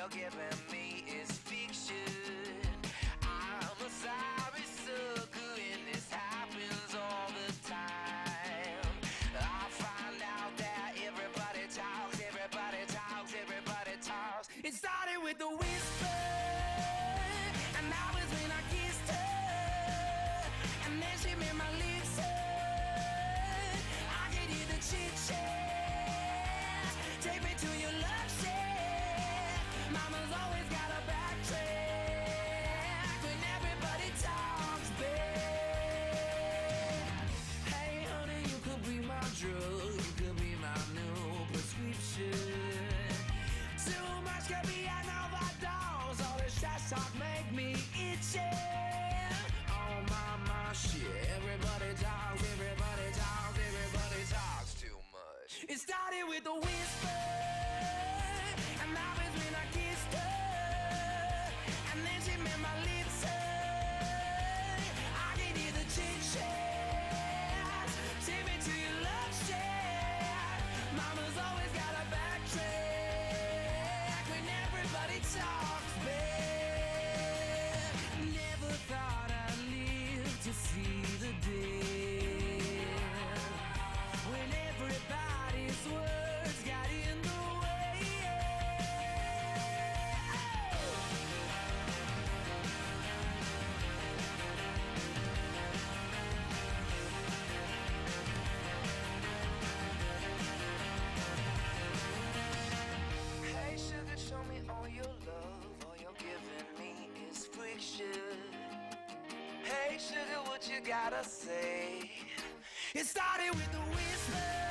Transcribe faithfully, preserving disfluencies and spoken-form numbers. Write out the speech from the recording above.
you're giving me is fiction. I'm a sorry sucker and this happens all the time. I find out that everybody talks, everybody talks, everybody talks. It started with a whisper, and that was when I kissed her, and then she made my lips hurt. I could hear the chit-chat, take me to your love shack. Mama's always got a backtrack when everybody talks back. Hey honey, you could be my drug, you could be my new prescription. Too much could be an overdose, all this trash talk make me itchy. Oh my, my shit, everybody talks, everybody talks, everybody talks too much. It started with a whisper, and that was when I kissed her, and then she made my lips hurt. I could hear the chit-chat, take me to your love shack. Mama's always got a backtrack when everybody talks back. Never thought I'd live to see the day when everybody's words got in the way. Hey sugar, show me all your love, all you're giving me is friction. Hey sugar, what you gotta say? It started with a whisper.